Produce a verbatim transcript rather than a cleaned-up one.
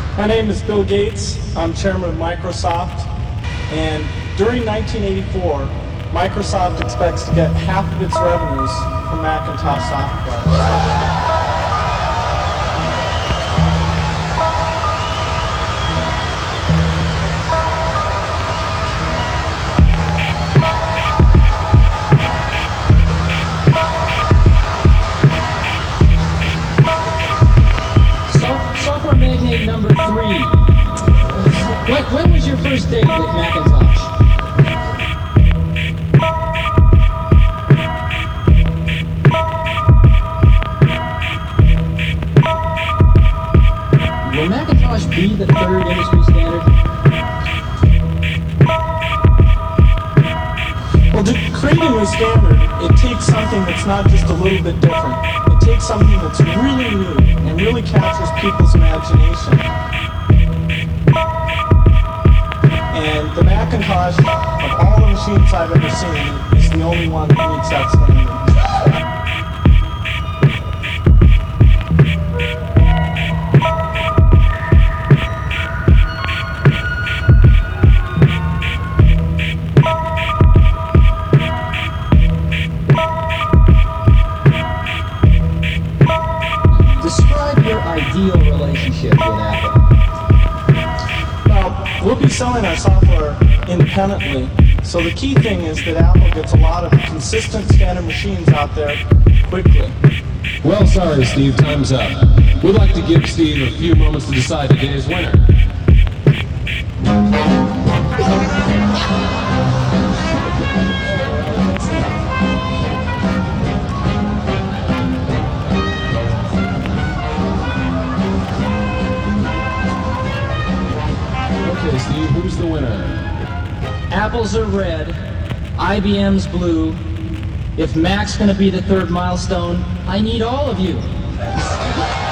My name is Bill Gates. I'm chairman of Microsoft. And during nineteen eighty-four, Microsoft expects to get half of its revenues from Macintosh software. Software magnate number three. When, when was your first date with Macintosh? Will Macintosh be the third industry standard? Well, to create a new standard, it takes something that's not just a little bit different. It takes something that's really new and really captures people's imagination. And the Macintosh, of all the machines I've ever seen, is the only one that meets that standard. Describe your ideal relationship with Apple. Well, we'll be selling our software independently, so the key thing is that Apple gets a lot of consistent standard machines out there quickly. Well, sorry, Steve, time's up. We'd like to give Steve a few moments to decide today's winner. Okay, Steve, who's the winner? Apple's are red, I B M's blue. If Mac's gonna be the third milestone, I need all of you.